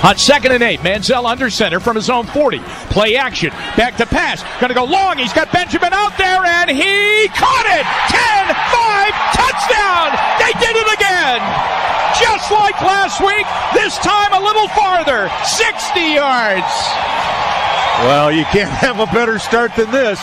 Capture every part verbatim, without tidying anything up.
On second and eight, Manziel under center from his own forty. Play action. Back to pass. Going to go long. He's got Benjamin out there, and he caught it. ten five, touchdown. They did it again. Just like last week, this time a little farther. sixty yards. Well, you can't have a better start than this.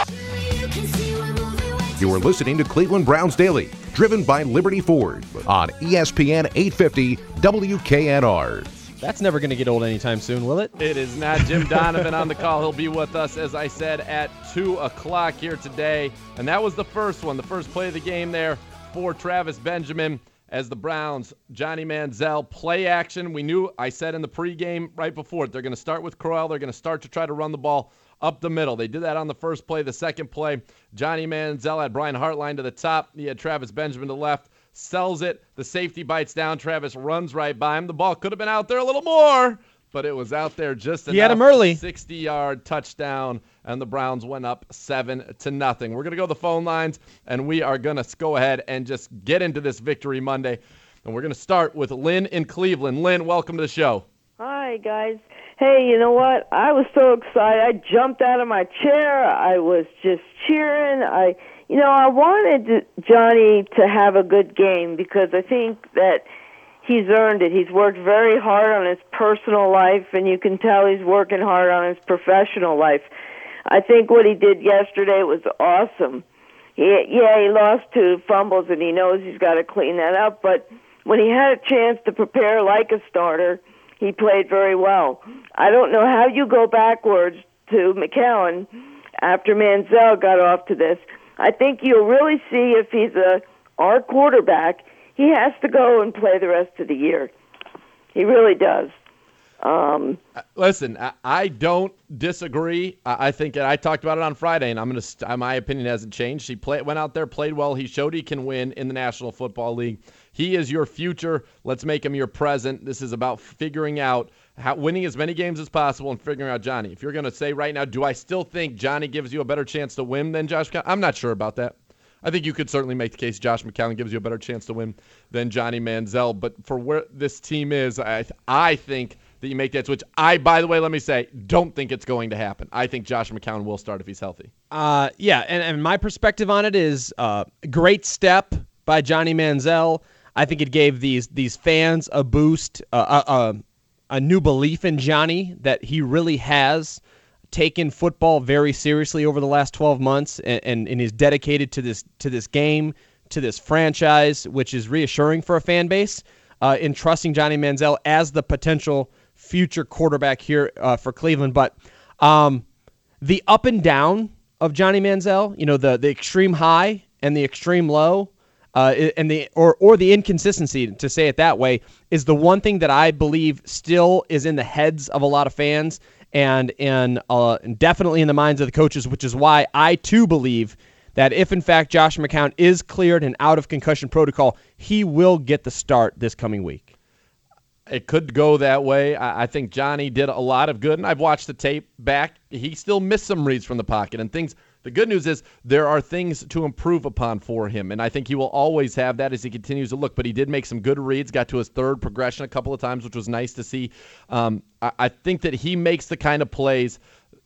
You are listening to Cleveland Browns Daily, driven by Liberty Ford on E S P N eight fifty W K N R. That's never going to get old anytime soon, will it? It is not. Jim Donovan on the call. He'll be with us, as I said, at two o'clock here today. And that was the first one, the first play of the game there for Travis Benjamin as the Browns, Johnny Manziel, play action. We knew, I said in the pregame right before it, they're going to start with Crowell. They're going to start to try to run the ball up the middle. They did that on the first play. The second play, Johnny Manziel had Brian Hartline to the top. He had Travis Benjamin to the left. Sells it. The safety bites down. Travis runs right by him. The ball could have been out there a little more, but it was out there just enough. He had him early. sixty-yard touchdown, and the Browns went up seven to nothing. We're going to go to the phone lines, and we are going to go ahead and just get into this Victory Monday. And we're going to start with Lynn in Cleveland. Lynn, welcome to the show. Hi, guys. Hey, you know what? I was so excited. I jumped out of my chair. I was just cheering. I, you know, I wanted Johnny to have a good game because I think that he's earned it. He's worked very hard on his personal life, and you can tell he's working hard on his professional life. I think what he did yesterday was awesome. He, yeah, he lost two fumbles, and he knows he's got to clean that up, but when he had a chance to prepare like a starter, he played very well. I don't know how you go backwards to McCown after Manziel got off to this. I think you'll really see if he's a our quarterback, he has to go and play the rest of the year. He really does. Um, Listen, I, I don't disagree. I, I think, and I talked about it on Friday, and I'm going to. My opinion hasn't changed. He play, went out there, played well. He showed he can win in the National Football League. He is your future. Let's make him your present. This is about figuring out how, winning as many games as possible and figuring out Johnny. If you're going to say right now, do I still think Johnny gives you a better chance to win than Josh McCown? I'm not sure about that. I think you could certainly make the case Josh McCown gives you a better chance to win than Johnny Manziel. But for where this team is, I, I think that you make that switch. I, by the way, let me say, don't think it's going to happen. I think Josh McCown will start if he's healthy. Uh, yeah, and, and my perspective on it is uh, great step by Johnny Manziel. I think it gave these these fans a boost, uh, a, a, a new belief in Johnny that he really has taken football very seriously over the last twelve months and, and, and is dedicated to this to this game, to this franchise, which is reassuring for a fan base uh, in trusting Johnny Manziel as the potential future quarterback here uh, for Cleveland. But um, the up and down of Johnny Manziel, you know, the the extreme high and the extreme low, Uh, and the or or the inconsistency, to say it that way, is the one thing that I believe still is in the heads of a lot of fans and and, uh, and definitely in the minds of the coaches, which is why I too believe that if in fact Josh McCown is cleared and out of concussion protocol, he will get the start this coming week. It could go that way. I, I think Johnny did a lot of good, and I've watched the tape back. He still missed some reads from the pocket and things. The good news is there are things to improve upon for him, and I think he will always have that as he continues to look. But he did make some good reads, got to his third progression a couple of times, which was nice to see. Um, I, I think that he makes the kind of plays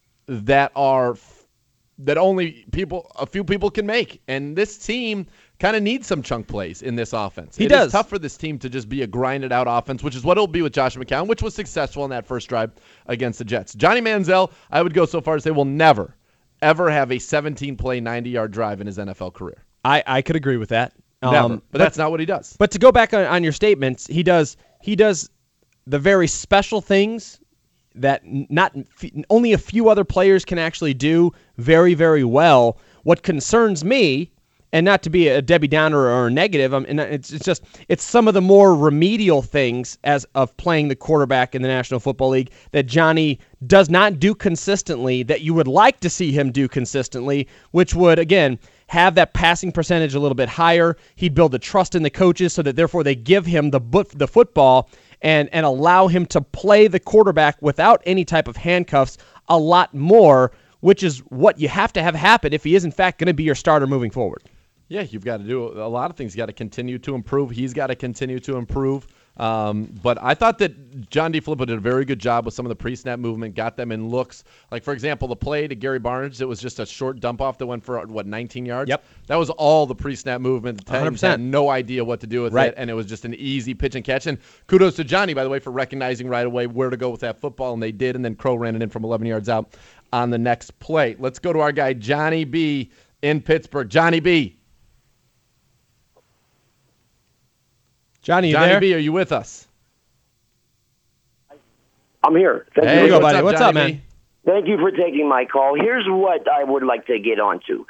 that are that only people, a few people can make, and this team kind of needs some chunk plays in this offense. He it does. is tough for this team to just be a grinded out offense, which is what it'll be with Josh McCown, which was successful in that first drive against the Jets. Johnny Manziel, I would go so far as to say, will never ever have a seventeen-play, ninety-yard drive in his N F L career. I, I could agree with that. Never. Um, but, but that's not what he does. But to go back on, on your statements, he does he does the very special things that not only a few other players can actually do very, very well. What concerns me, and not to be a Debbie Downer or a negative, um, and it's, it's just it's some of the more remedial things as of playing the quarterback in the National Football League that Johnny does not do consistently that you would like to see him do consistently, which would, again, have that passing percentage a little bit higher. He'd build the trust in the coaches so that therefore they give him the the football and, and allow him to play the quarterback without any type of handcuffs a lot more, which is what you have to have happen if he is in fact going to be your starter moving forward. Yeah, you've got to do a lot of things. You've got to continue to improve. He's got to continue to improve. Um, but I thought that John DeFilippo did a very good job with some of the pre-snap movement, got them in looks. Like, for example, the play to Gary Barnes, it was just a short dump-off that went for, what, nineteen yards? Yep. That was all the pre-snap movement. The one hundred percent. Had no idea what to do with right. it, and it was just an easy pitch and catch. And kudos to Johnny, by the way, for recognizing right away where to go with that football, and they did, and then Crow ran it in from eleven yards out on the next play. Let's go to our guy, Johnny B. in Pittsburgh. Johnny B. Johnny, you Johnny there? B., are you with us? I'm here. Thank Hey, you. go, what's buddy. up, What's Johnny up, man? B? Thank you for taking my call. Here's what I would like to get onto.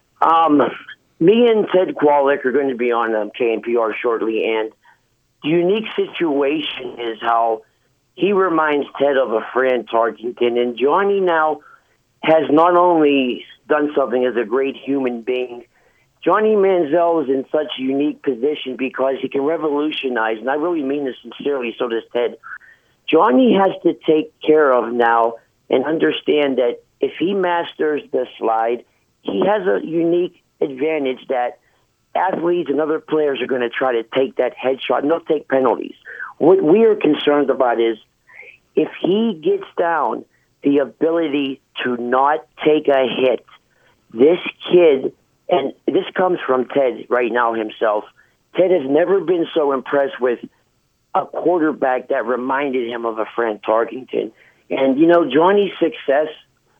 Um, me and Ted Kwolek are going to be on um, K N P R shortly, and the unique situation is how he reminds Ted of a Fran Tarkenton, and Johnny now has not only done something as a great human being, Johnny Manziel is in such a unique position because he can revolutionize, and I really mean this sincerely, so does Ted. Johnny has to take care of now and understand that if he masters the slide, he has a unique advantage that athletes and other players are going to try to take that headshot, and they'll take penalties. What we are concerned about is if he gets down the ability to not take a hit, this kid, and this comes from Ted right now himself, Ted has never been so impressed with a quarterback that reminded him of a Fran Tarkenton. And, you know, Johnny's success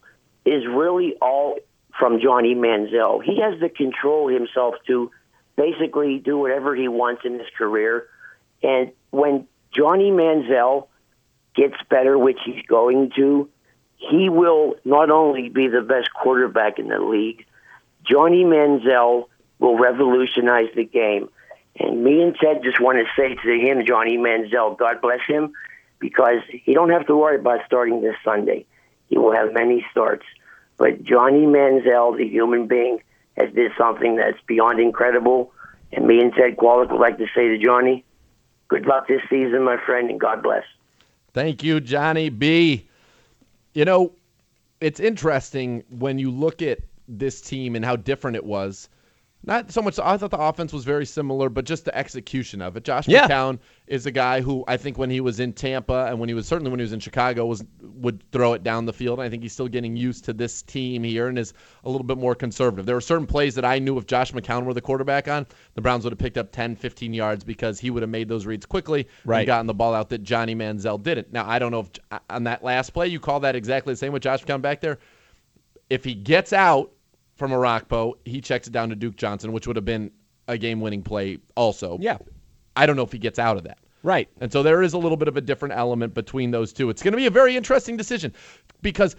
is really all from Johnny Manziel. He has the control himself to basically do whatever he wants in his career. And when Johnny Manziel gets better, which he's going to, he will not only be the best quarterback in the league, Johnny Manziel will revolutionize the game. And me and Ted just want to say to him, Johnny Manziel, God bless him, because he don't have to worry about starting this Sunday. He will have many starts. But Johnny Manziel, the human being, has did something that's beyond incredible. And me and Ted Kwolek would like to say to Johnny, good luck this season, my friend, and God bless. Thank you, Johnny B. You know, it's interesting when you look at this team and how different it was. Not so much, I thought the offense was very similar, but just the execution of it. Josh Yeah. McCown is a guy who I think when he was in Tampa and when he was, certainly when he was in Chicago, was would throw it down the field. And I think he's still getting used to this team here and is a little bit more conservative. There were certain plays that I knew if Josh McCown were the quarterback on, the Browns would have picked up ten, fifteen yards because he would have made those reads quickly Right. and gotten the ball out that Johnny Manziel didn't. Now, I don't know if on that last play, you call that exactly the same with Josh McCown back there. If he gets out from Arakpo, he checks it down to Duke Johnson, which would have been a game-winning play also. Yeah. I don't know if he gets out of that. Right. And so there is a little bit of a different element between those two. It's going to be a very interesting decision because,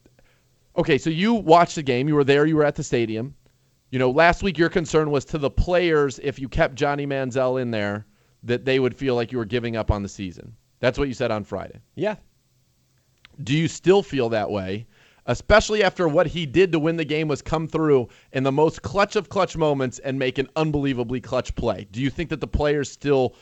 okay, so you watched the game. You were there. You were at the stadium. You know, last week your concern was to the players, if you kept Johnny Manziel in there, that they would feel like you were giving up on the season. That's what you said on Friday. Yeah. Do you still feel that way? Especially after what he did to win the game was come through in the most clutch of clutch moments and make an unbelievably clutch play. Do you think that the players still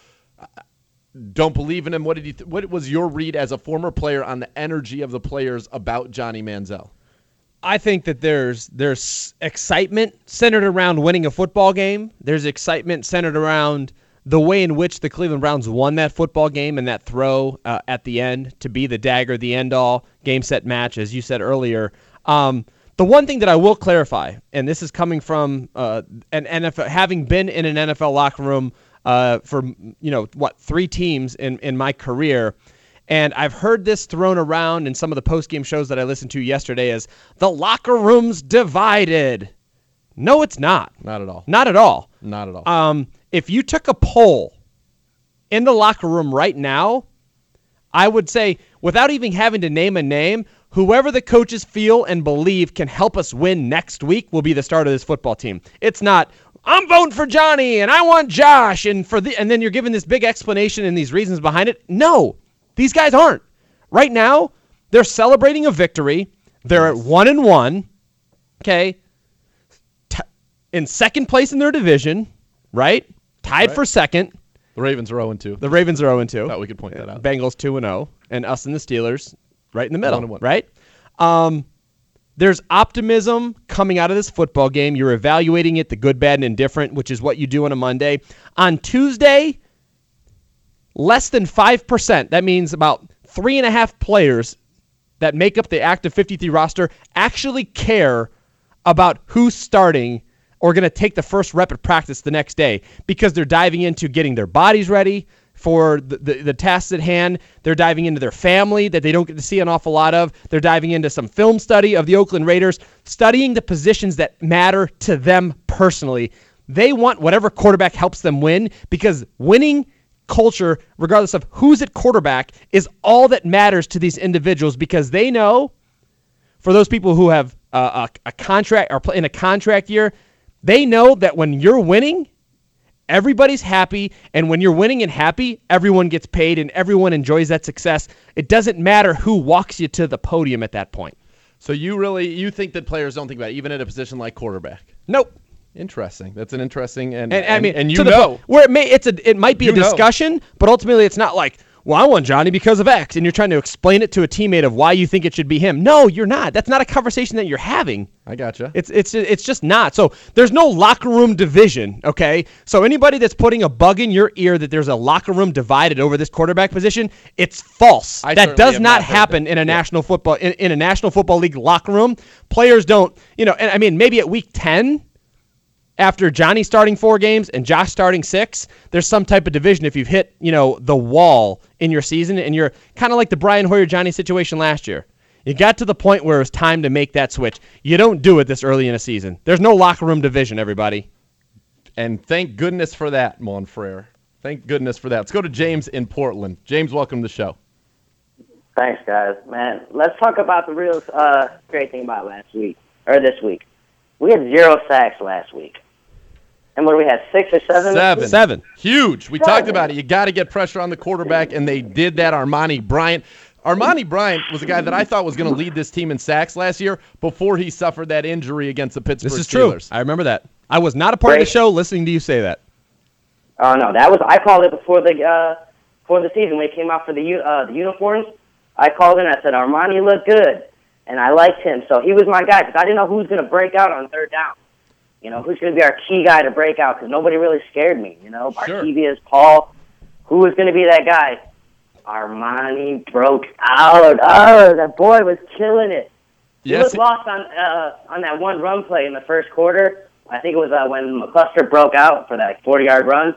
don't believe in him? What did you th- what was your read as a former player on the energy of the players about Johnny Manziel? I think that there's there's excitement centered around winning a football game. There's excitement centered around the way in which the Cleveland Browns won that football game and that throw uh, at the end to be the dagger, the end-all, game-set match, as you said earlier. Um, the one thing that I will clarify, and this is coming from uh, an N F L, having been in an N F L locker room uh, for, you know, what, three teams in, in my career, and I've heard this thrown around in some of the post-game shows that I listened to yesterday as the locker room's divided. No, it's not. Not at all. Not at all. Not at all. Um, if you took a poll in the locker room right now, I would say, without even having to name a name, whoever the coaches feel and believe can help us win next week will be the start of this football team. It's not, I'm voting for Johnny and I want Josh, and for the, and then you're giving this big explanation and these reasons behind it. No, these guys aren't. Right now, they're celebrating a victory. They're at one and one. Okay. In second place in their division, right? Tied Right. for second. The Ravens are oh and two. The Ravens are oh and two. Thought we could point that out. Bengals two and oh, and us and the Steelers right in the middle, One and one. right? Um, there's optimism coming out of this football game. You're evaluating it, the good, bad, and indifferent, which is what you do on a Monday. On Tuesday, less than five percent, that means about three and a half players that make up the active fifty-three roster actually care about who's starting or going to take the first rep at practice the next day, because they're diving into getting their bodies ready for the, the, the tasks at hand. They're diving into their family that they don't get to see an awful lot of. They're diving into some film study of the Oakland Raiders, studying the positions that matter to them personally. They want whatever quarterback helps them win, because winning culture, regardless of who's at quarterback, is all that matters to these individuals, because they know, for those people who have uh, a, a contract or in a contract year, they know that when you're winning, everybody's happy, and when you're winning and happy, everyone gets paid and everyone enjoys that success. It doesn't matter who walks you to the podium at that point. So you really you think that players don't think about it, even at a position like quarterback? Nope. Interesting. That's an interesting and and, and I mean, and you to the know point where it may it's a it might be You a know. discussion, but ultimately it's not like, well, I want Johnny because of X, and you're trying to explain it to a teammate of why you think it should be him. No, you're not. That's not a conversation that you're having. I gotcha. It's it's it's just not. So there's no locker room division, okay? So anybody that's putting a bug in your ear that there's a locker room divided over this quarterback position, it's false. I that certainly does have not not heard happen that. in a Yeah. national football in, in a National Football League locker room. Players don't, you know, and I mean maybe at week ten, after Johnny starting four games and Josh starting six, there's some type of division if you've hit, you know, the wall in your season, and you're kind of like the Brian Hoyer-Johnny situation last year. You got to the point where it was time to make that switch. You don't do it this early in a season. There's no locker room division, everybody. And thank goodness for that, Monfrere. Thank goodness for that. Let's go to James in Portland. James, welcome to the show. Thanks, guys. Man, let's talk about the real uh, great thing about last week, or this week. We had zero sacks last week. And what do we have, six or seven? Seven. Seven. Huge. We Seven. talked about it. You got to get pressure on the quarterback, and they did that. Armani Bryant. Armani Bryant was a guy that I thought was going to lead this team in sacks last year before he suffered that injury against the Pittsburgh This is true. Steelers. I remember that. I was not a part of Great. the show listening to you say that. Oh, no, that was, I called it before the uh, before the season when it came out for the u- uh, the uniforms. I called in and I said, Armani looked good, and I liked him. So he was my guy, because I didn't know who was going to break out on third down. You know, who's going to be our key guy to break out, because nobody really scared me. You know, Sure. Markevius, Paul, who was going to be that guy? Armani broke out. Oh, that boy was killing it. He Yes, was lost on uh, on that one run play in the first quarter. I think it was uh, when McCluster broke out for that forty-yard run.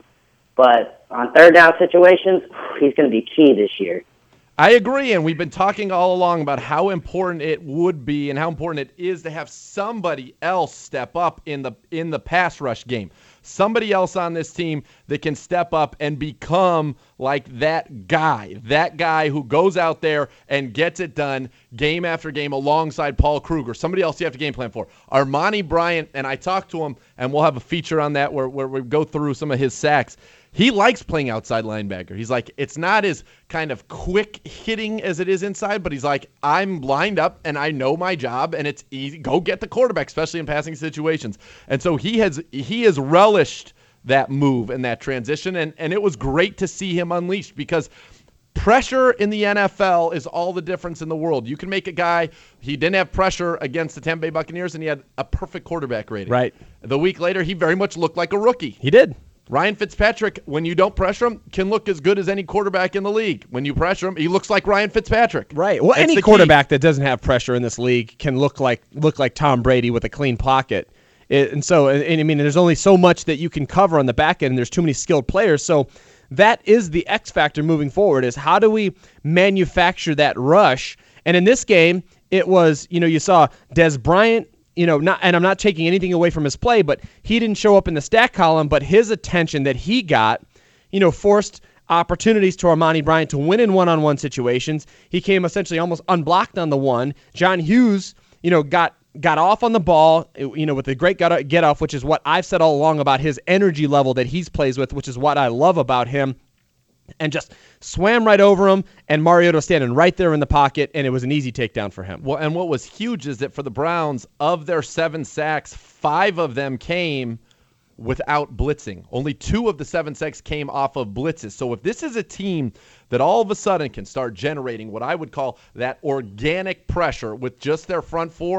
But on third down situations, he's going to be key this year. I agree, and we've been talking all along about how important it would be and how important it is to have somebody else step up in the in the pass rush game. Somebody else on this team that can step up and become like that guy, that guy who goes out there and gets it done game after game alongside Paul Kruger. Somebody else you have to game plan for. Armani Bryant, and I talked to him, and we'll have a feature on that where, where we go through some of his sacks. He likes playing outside linebacker. He's like, it's not as kind of quick hitting as it is inside, but he's like, I'm lined up and I know my job, and it's easy. Go get the quarterback, especially in passing situations. And so he has he has relished that move and that transition, and, and it was great to see him unleashed, because pressure in the N F L is all the difference in the world. You can make a guy, he didn't have pressure against the Tampa Bay Buccaneers, and he had a perfect quarterback rating. Right. The week later, he very much looked like a rookie. He did. Ryan Fitzpatrick, when you don't pressure him, can look as good as any quarterback in the league. When you pressure him, he looks like Ryan Fitzpatrick. Right. Well, That's any the key. quarterback that doesn't have pressure in this league can look like look like Tom Brady with a clean pocket. It, and so, and, and I mean, there's only so much that you can cover on the back end, and there's too many skilled players. So that is the X factor moving forward, is how do we manufacture that rush? And in this game, it was, you know, you saw Des Bryant, you know, not, and I'm not taking anything away from his play, but he didn't show up in the stat column, but his attention that he got, you know, forced opportunities to Armani Bryant to win in one-on-one situations. He came essentially almost unblocked on the one. John Hughes, you know, got got off on the ball, you know, with a great get off, which is what I've said all along about his energy level that he's plays with, which is what I love about him. And just swam right over him, and Mariota standing right there in the pocket, and it was an easy takedown for him. Well, and what was huge is that for the Browns, of their seven sacks, five of them came without blitzing. Only two of the seven sacks came off of blitzes. So if this is a team that all of a sudden can start generating what I would call that organic pressure with just their front four,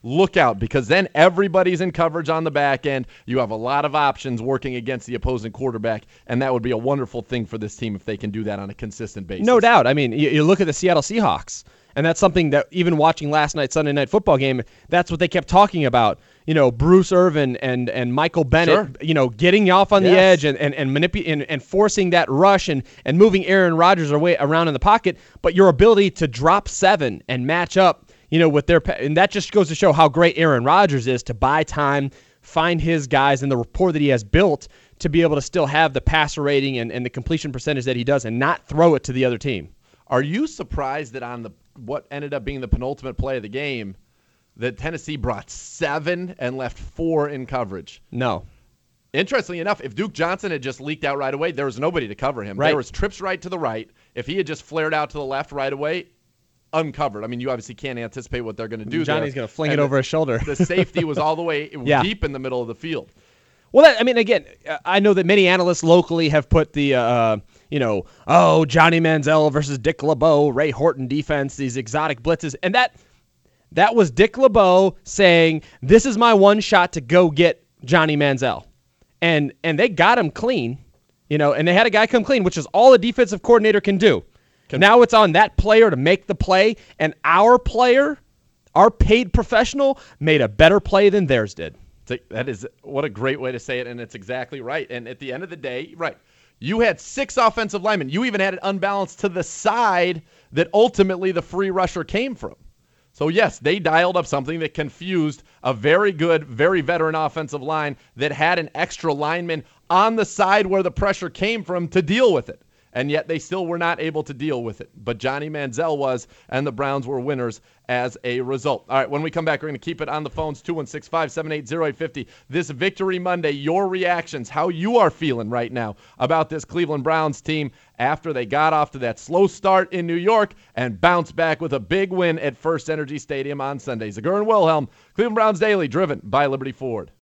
look out, because then everybody's in coverage on the back end. You have a lot of options working against the opposing quarterback, and that would be a wonderful thing for this team if they can do that on a consistent basis. No doubt. I mean, you, you look at the Seattle Seahawks, and that's something that even watching last night's Sunday Night Football game, that's what they kept talking about. You know, Bruce Irvin and, and Michael Bennett, Sure. you know, getting off on Yes. the edge and and and, manipu- and and forcing that rush and, and moving Aaron Rodgers away around in the pocket. But your ability to drop seven and match up, you know, with their – and that just goes to show how great Aaron Rodgers is to buy time, find his guys, and the rapport that he has built to be able to still have the passer rating and, and the completion percentage that he does and not throw it to the other team. Are you surprised that on the what ended up being the penultimate play of the game, that Tennessee brought seven and left four in coverage? No. Interestingly enough, if Duke Johnson had just leaked out right away, there was nobody to cover him. Right. There was trips right to the right. If he had just flared out to the left right away, uncovered. I mean, you obviously can't anticipate what they're going to do. Johnny's there. going to fling And it over the, his shoulder. The safety was all the way Yeah. deep in the middle of the field. Well, that, I mean, again, uh, I know that many analysts locally have put the, uh, you know, oh, Johnny Manziel versus Dick LeBeau, Ray Horton defense, these exotic blitzes. And that that was Dick LeBeau saying, this is my one shot to go get Johnny Manziel. And and they got him clean, you know, and they had a guy come clean, which is all a defensive coordinator can do. Can, now it's on that player to make the play, and our player, our paid professional, made a better play than theirs did. That is what a great way to say it, and it's exactly right. And at the end of the day, right, you had six offensive linemen. You even had it unbalanced to the side that ultimately the free rusher came from. So, yes, they dialed up something that confused a very good, very veteran offensive line that had an extra lineman on the side where the pressure came from to deal with it. And yet they still were not able to deal with it. But Johnny Manziel was, and the Browns were winners as a result. All right, when we come back, we're going to keep it on the phones, two one six, five seven eight, zero eight five zero. This Victory Monday, your reactions, how you are feeling right now about this Cleveland Browns team after they got off to that slow start in New York and bounced back with a big win at First Energy Stadium on Sunday. Zagur and Wilhelm, Cleveland Browns Daily, driven by Liberty Ford.